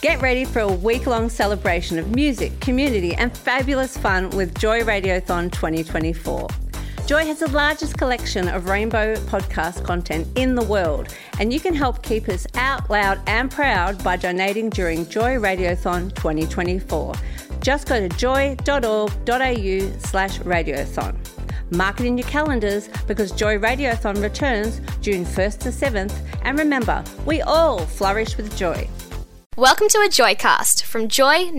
Get ready for a week-long celebration of music, community and fabulous fun with Joy Radiothon 2024. Joy has the largest collection of rainbow podcast content in the world, and you can help keep us out loud and proud by donating during Joy Radiothon 2024. Just go to joy.org.au/radiothon. Mark it in your calendars because Joy Radiothon returns June 1st to 7th, and remember, we all flourish with joy. Welcome to a Joycast from Joy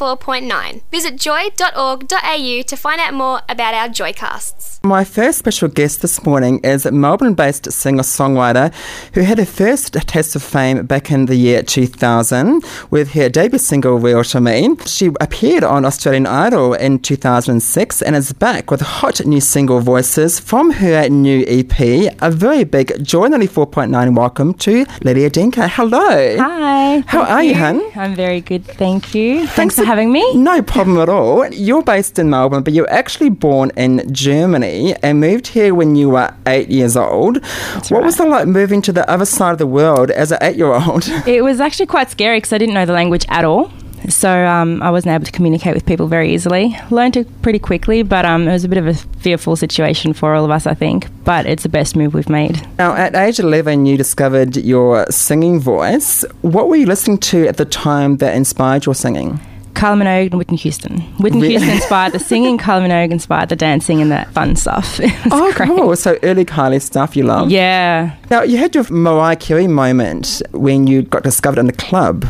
94.9. Visit joy.org.au to find out more about our Joycasts. My first special guest this morning is a Melbourne-based singer-songwriter who had her first taste of fame back in the year 2000 with her debut single, Real to Me. She appeared on Australian Idol in 2006 and is back with hot new single Voices from her new EP. A very big Joy 94.9 welcome to Lydia Denker. Hello. Hi. How are you, hun? I'm very good, thank you. Thanks for having me. No problem at all. You're based in Melbourne, but you're actually born in Germany and moved here when you were 8 years old. What was it like moving to the other side of the world as an 8-year-old? It was actually quite scary because I didn't know the language at all. So I wasn't able to communicate with people very easily. Learned it pretty quickly, but it was a bit of a fearful situation for all of us, I think. But it's the best move we've made. Now, at age 11, you discovered your singing voice. What were you listening to at the time that inspired your singing? Kylie Minogue and Whitney Houston. Whitney Houston inspired the singing, Kylie Minogue inspired the dancing and the fun stuff. Great. Cool. So early Kylie stuff you love. Yeah. Now, you had your Mariah Carey moment when you got discovered in the club.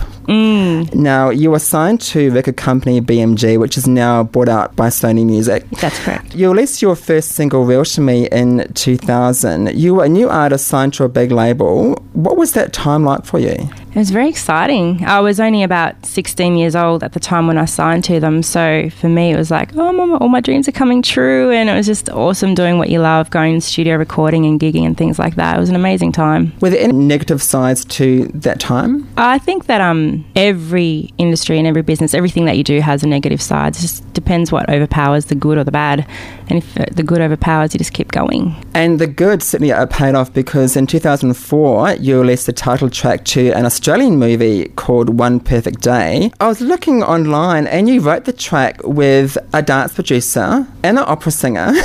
Now, you were signed to record company BMG, which is now bought out by Sony Music. That's correct. You released your first single, Real to Me, in 2000. You were a new artist signed to a big label. What was that time like for you? It was very exciting. I was only about 16 years old at the time when I signed to them. So for me, it was like, oh, Mama, all my dreams are coming true. And it was just awesome doing what you love, going to studio recording and gigging and things like that. It was an amazing time. Were there any negative sides to that time? I think that every industry and every business, everything that you do has a negative side. It just depends what overpowers the good or the bad. And if the good overpowers, you just keep going. And the good certainly paid off because in 2004, you released the title track to an Australian movie called One Perfect Day. I was looking online and you wrote the track with a dance producer and an opera singer.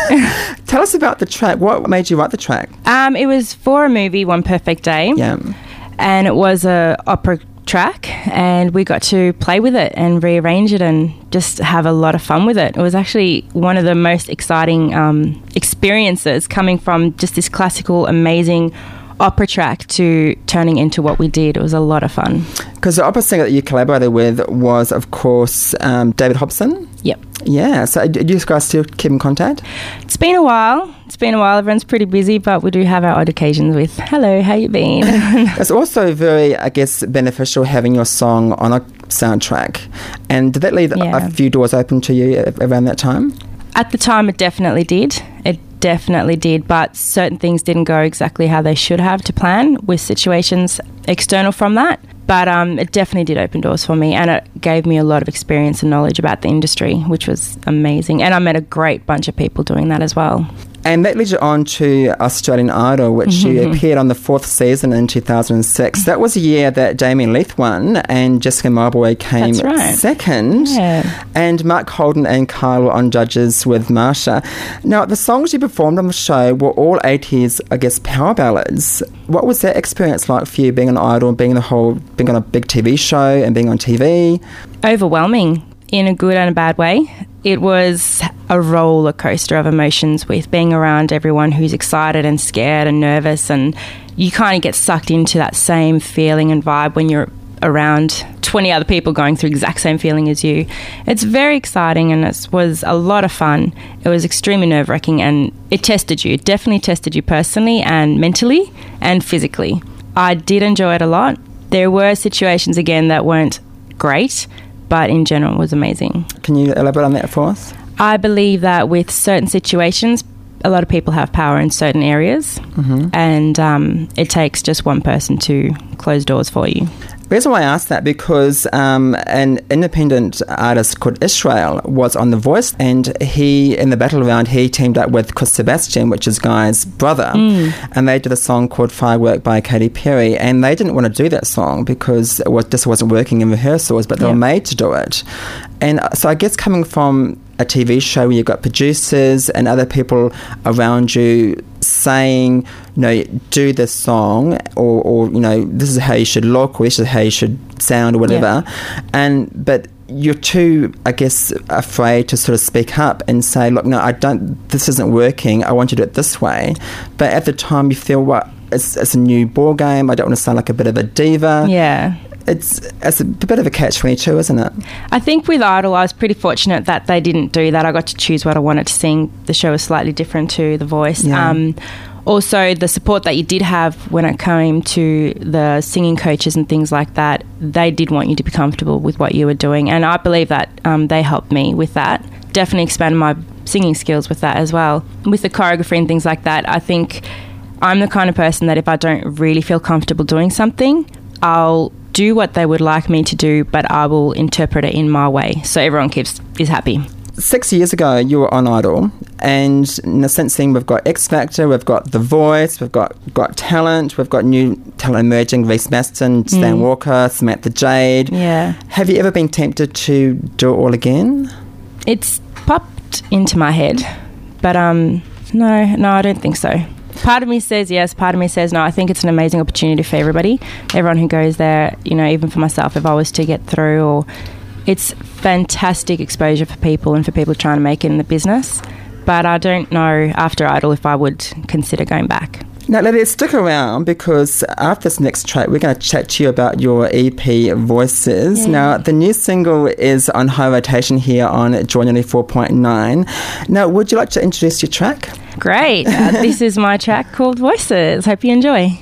Tell us about the track. What made you write the track? It was for a movie, One Perfect Day. Yeah. And it was a opera track and we got to play with it and rearrange it and just have a lot of fun with it. It was actually one of the most exciting experiences coming from just this classical, amazing opera track to turning into what we did. It was a lot of fun. Because the opera singer that you collaborated with was, of course, David Hobson. Yep. Yeah. So do you guys still keep in contact? It's been a while. Everyone's pretty busy, but we do have our odd occasions with, hello, how you been? It's also very, I guess, beneficial having your song on a soundtrack. And did that leave a few doors open to you around that time? At the time, it definitely did. Definitely did, but certain things didn't go exactly how they should have to plan with situations external from that. But it definitely did open doors for me and it gave me a lot of experience and knowledge about the industry, which was amazing. And I met a great bunch of people doing that as well. And that led you on to Australian Idol, which you appeared on the 4th season in 2006. That was a year that Damien Leith won and Jessica Marboy came second. Yeah. And Mark Holden and Kyle were on judges with Marsha. Now, the songs you performed on the show were all 80s, I guess, power ballads. What was that experience like for you, being on Idol, being on a big TV show and being on TV? Overwhelming in a good and a bad way. It was a roller coaster of emotions with being around everyone who's excited and scared and nervous, and you kind of get sucked into that same feeling and vibe when you're around 20 other people going through the exact same feeling as you. It's very exciting and it was a lot of fun. It was extremely nerve-wracking and it tested you. It definitely tested you personally and mentally and physically. I did enjoy it a lot. There were situations, again, that weren't great, but in general it was amazing. Can you elaborate on that for us? I believe that with certain situations, a lot of people have power in certain areas and it takes just one person to close doors for you. The reason why I asked that, because an independent artist called Israel was on The Voice, and he, in the battle round, he teamed up with Chris Sebastian, which is Guy's brother, and they did a song called Firework by Katy Perry, and they didn't want to do that song because it just wasn't working in rehearsals, but they were made to do it. And so I guess coming from a TV show where you've got producers and other people around you saying, do this song, or this is how you should look, or this is how you should sound, or whatever. But you're too, I guess, afraid to sort of speak up and say, look, no, this isn't working, I want you to do it this way. But at the time you feel, it's a new ball game, I don't want to sound like a bit of a diva. Yeah. It's a bit of a catch-22, isn't it? I think with Idol, I was pretty fortunate that they didn't do that. I got to choose what I wanted to sing. The show was slightly different to The Voice. Yeah. Also, the support that you did have when it came to the singing coaches and things like that, they did want you to be comfortable with what you were doing. And I believe that they helped me with that. Definitely expanded my singing skills with that as well. With the choreography and things like that, I think I'm the kind of person that if I don't really feel comfortable doing something, I'll do what they would like me to do, but I will interpret it in my way so everyone is happy. 6 years ago, you were on Idol, and since then we've got X Factor, we've got The Voice, we've got Talent, we've got new talent emerging, Reece Maston, Stan Walker, Samantha Jade. Yeah. Have you ever been tempted to do it all again? It's popped into my head, but no, I don't think so. Part of me says yes, part of me says no. I think it's an amazing opportunity for everybody, everyone who goes there, even for myself, if I was to get through, it's fantastic exposure for people and for people trying to make it in the business. But I don't know after Idol if I would consider going back. Now, Lydia, stick around, because after this next track, we're going to chat to you about your EP, Voices. Yeah. Now, the new single is on high rotation here on Joy 94.9. Now, would you like to introduce your track? Great. This is my track called Voices. Hope you enjoy.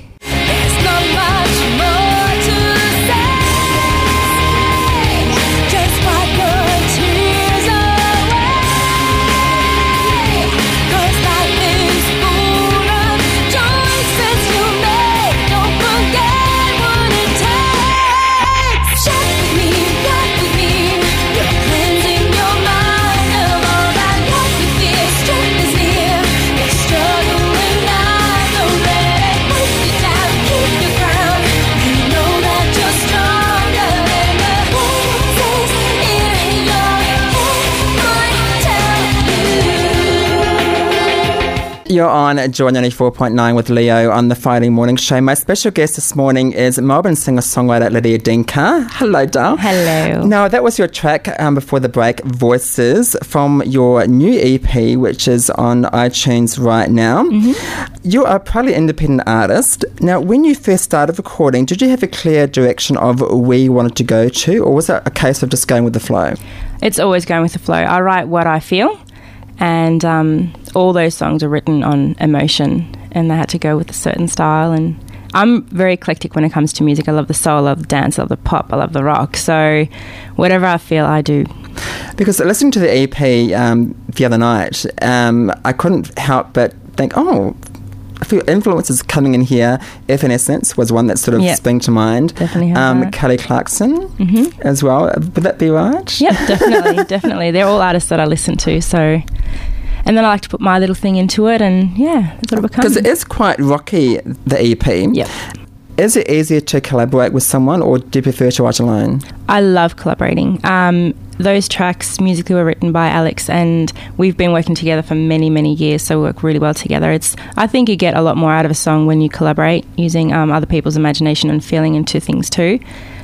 You're on Joy 94.9 with Leo on the Friday Morning Show. My special guest this morning is Melbourne singer-songwriter Lydia Dinker. Hello, Dal. Hello. Now, that was your track before the break, Voices, from your new EP, which is on iTunes right now. Mm-hmm. You are a probably independent artist. Now, when you first started recording, did you have a clear direction of where you wanted to go to, or was it a case of just going with the flow? It's always going with the flow. I write what I feel. And all those songs are written on emotion, and they had to go with a certain style. And I'm very eclectic when it comes to music. I love the soul, I love the dance, I love the pop, I love the rock. So whatever I feel, I do. Because listening to the EP the other night, I couldn't help but think, a few influences coming in here. Evanescence was one that sort of sprang to mind. Definitely. Kelly Clarkson as well. Would that be right? Yeah, definitely. They're all artists that I listen to. So, and then I like to put my little thing into it, and that's what it becomes. Because it is quite rocky, the EP. Yep. Is it easier to collaborate with someone, or do you prefer to write alone? I love collaborating. Those tracks musically were written by Alex, and we've been working together for many, many years, so we work really well together. I think you get a lot more out of a song when you collaborate, using other people's imagination and feeling into things too.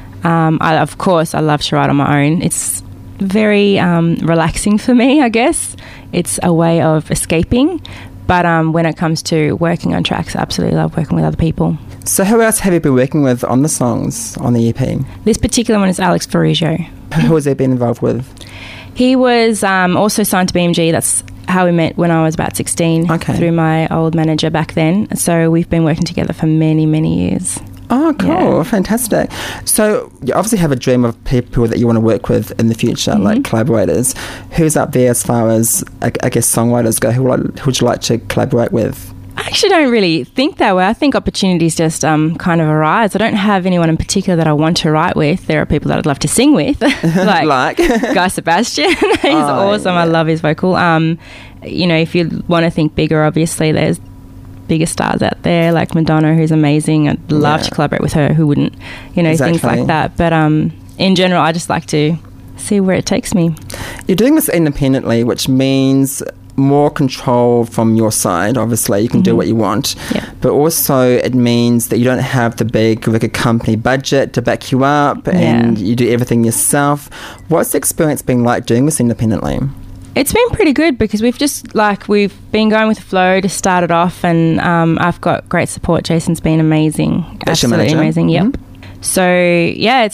Of course, I love to write on my own. It's very relaxing for me, I guess. It's a way of escaping. But when it comes to working on tracks, I absolutely love working with other people. So who else have you been working with on the songs on the EP? This particular one is Alex Farrugia. Who has he been involved with? He was also signed to BMG. That's how we met when I was about 16 through my old manager back then. So we've been working together for many, many years. Oh, cool. Yeah. Fantastic. So you obviously have a dream of people that you want to work with in the future, like collaborators. Who's up there as far as, I guess, songwriters go? Who would you like to collaborate with? I actually don't really think that way. I think opportunities just kind of arise. I don't have anyone in particular that I want to write with. There are people that I'd love to sing with, like Guy Sebastian. He's awesome. Yeah. I love his vocal. If you want to think bigger, obviously there's bigger stars out there like Madonna, who's amazing. I'd love to collaborate with her. Who wouldn't? Things like that. But in general, I just like to see where it takes me. You're doing this independently, which means more control from your side. Obviously, you can do what you want, but also it means that you don't have the big record company budget to back you up, and you do everything yourself. What's the experience been like doing this independently? It's been pretty good because we've been going with the flow to start it off, and I've got great support. Jason's been amazing. That's absolutely amazing. Yep. So it's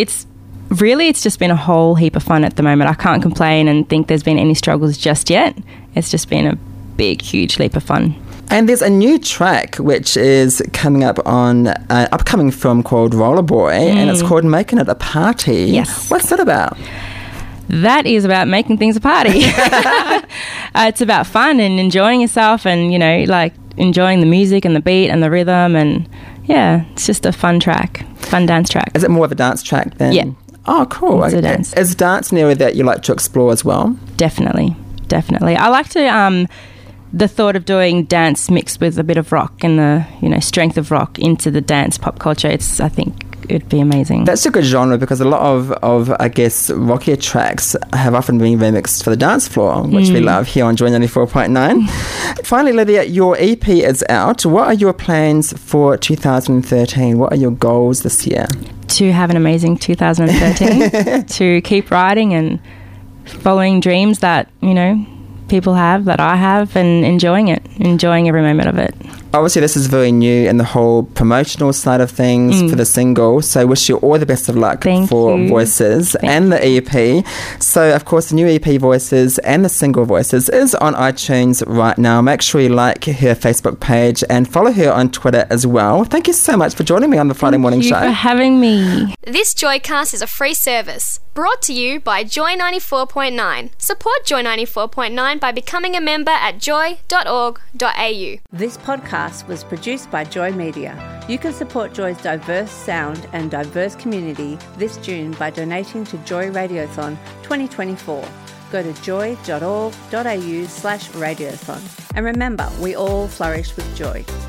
just been a whole heap of fun at the moment. I can't complain and think there's been any struggles just yet. It's just been a big, huge leap of fun. And there's a new track which is coming up on an upcoming film called Rollerboy, and it's called Making It a Party. Yes. What's that about? That is about making things a party. It's about fun and enjoying yourself and, enjoying the music and the beat and the rhythm, and it's just a fun dance track. Is it more of a dance track then? Yeah. Oh, cool. It's a dance. Is dance an area that you like to explore as well? Definitely. I like to, the thought of doing dance mixed with a bit of rock and the, strength of rock into the dance pop culture, I think it'd be amazing. That's a good genre because a lot of I guess, rockier tracks have often been remixed for the dance floor, which we love here on Joy 94.9. Finally, Lydia, your EP is out. What are your plans for 2013? What are your goals this year? To have an amazing 2013, to keep writing and following dreams that, people have, that I have, and enjoying every moment of it. Obviously, this is very new in the whole promotional side of things for the single, so wish you all the best of luck for Voices and the EP. So, of course, the new EP Voices and the single Voices is on iTunes right now. Make sure you like her Facebook page and follow her on Twitter as well. Thank you so much for joining me on the Friday Morning Show. Thank you for having me. This Joycast is a free service brought to you by Joy 94.9. Support Joy 94.9 by becoming a member at joy.org.au. This podcast was produced by Joy Media. You can support Joy's diverse sound and diverse community this June by donating to Joy Radiothon 2024. Go to joy.org.au/radiothon. And remember, we all flourish with joy.